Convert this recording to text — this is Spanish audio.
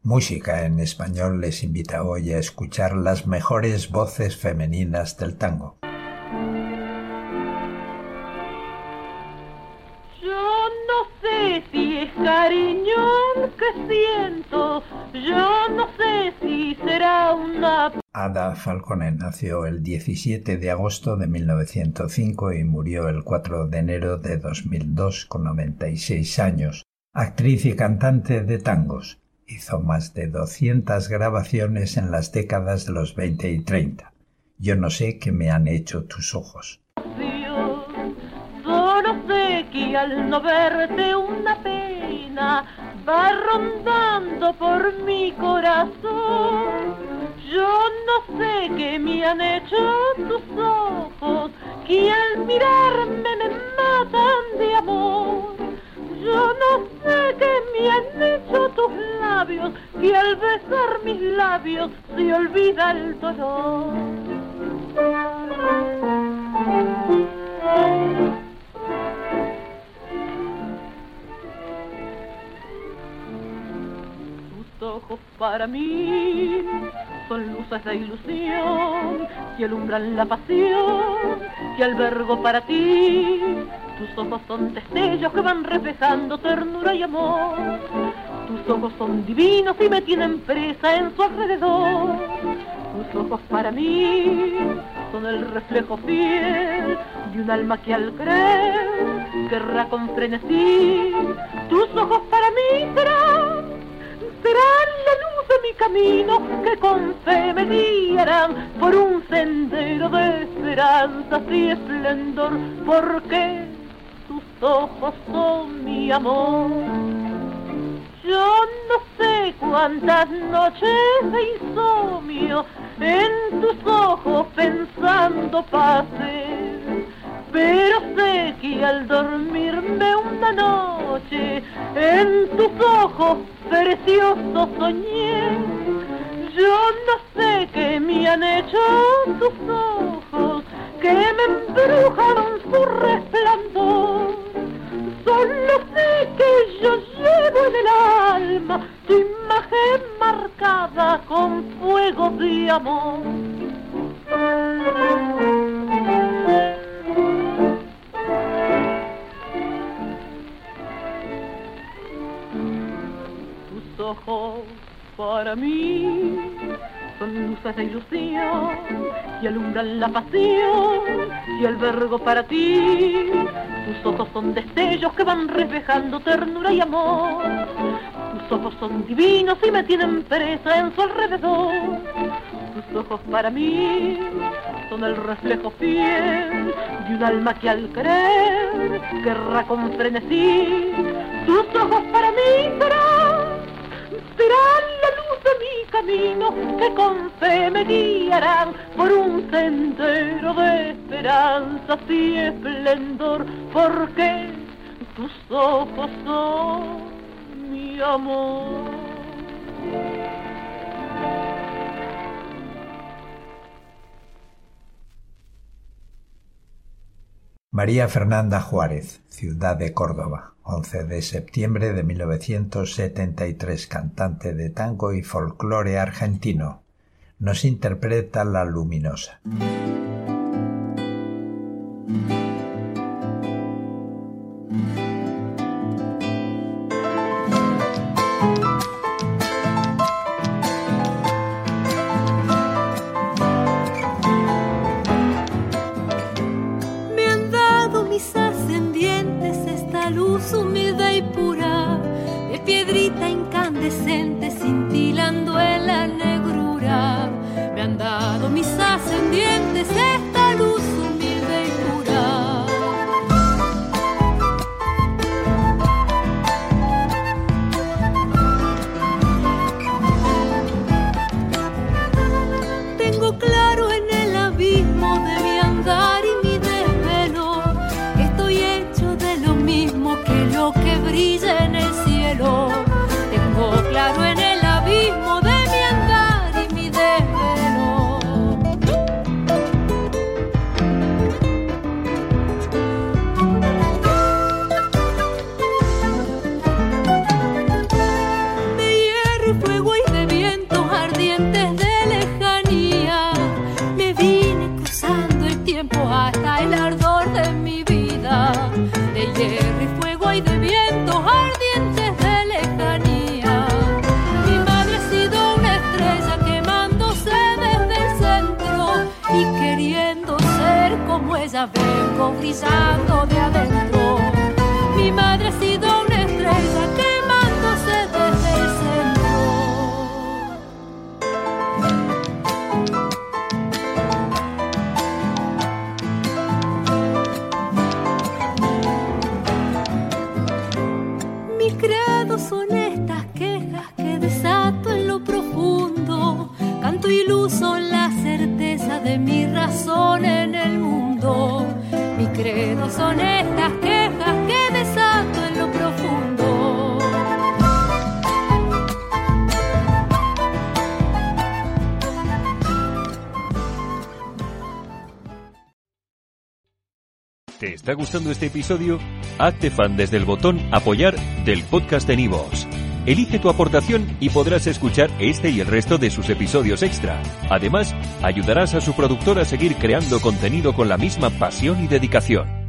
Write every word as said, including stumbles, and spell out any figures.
Música en Español les invita hoy a escuchar las mejores voces femeninas del tango. Yo no sé si es cariño que siento, yo no sé si será una... Ada Falcone nació el diecisiete de agosto de mil novecientos cinco y murió el cuatro de enero de dos mil dos con noventa y seis años. Actriz y cantante de tangos. Hizo más de doscientas grabaciones en las décadas de los veinte y treinta. Yo no sé qué me han hecho tus ojos. Solo sé que al no verte una pena va rondando por mi corazón. Yo no sé qué me han hecho tus ojos, que al mirarme me matan de amor. Yo no sé qué me han hecho tus labios, que al besar mis labios se olvida el dolor. Tus ojos para mí son luces de ilusión que alumbran la pasión que albergo para ti. Tus ojos son destellos que van reflejando ternura y amor. Tus ojos son divinos y me tienen presa en su alrededor. Tus ojos para mí son el reflejo fiel de un alma que al creer querrá con frenesí. Tus ojos para mí serán, serán la luz de mi camino que con fe me guiarán por un sendero de esperanzas y esplendor, porque tus ojos son mi amor. Yo no sé cuántas noches de insomnio en tus ojos pensando pasé, pero sé que al dormirme una noche en tus ojos preciosos soñé. Yo no sé qué me han hecho tus ojos, que me embrujaron su resplandor. Solo sé que yo llevo en el alma tu imagen marcada con fuego de amor. Tus ojos para mí son luces de ilusión que alumbran la pasión que albergo para ti. Tus ojos son destellos que van reflejando ternura y amor. Tus ojos son divinos y me tienen presa en su alrededor. Tus ojos para mí son el reflejo fiel de un alma que al querer querrá con frenesí. Tus ojos para mí serán, serán la luz de mi camino que con fe me guiarán por un sendero de esperanzas y esplendor, porque tus ojos son mi amor. María Fernanda Juárez, ciudad de Córdoba, once de septiembre de mil novecientos setenta y tres, cantante de tango y folclore argentino, nos interpreta La Luminosa. Cintilando en la negrura, me han dado mis ascendientes esta luz humilde y pura. Tengo claro en el abismo de mi andar y mi desvelo que estoy hecho de lo mismo que lo que brilla en el cielo. Tengo claro en el abismo de mi andar y mi desvelo. De hierro y fuego y martillando de adentro. Mi madre ha sido una estrella quemándose desde el centro. Mi credo son estas quejas que desato en lo profundo. Canto iluso la certeza de mi razón en el mundo. Mi credo son estas quejas que desato en lo profundo. ¿Te está gustando este episodio? Hazte fan desde el botón Apoyar del podcast de Nivos. Elige tu aportación y podrás escuchar este y el resto de sus episodios extra. Además, ayudarás a su productor a seguir creando contenido con la misma pasión y dedicación.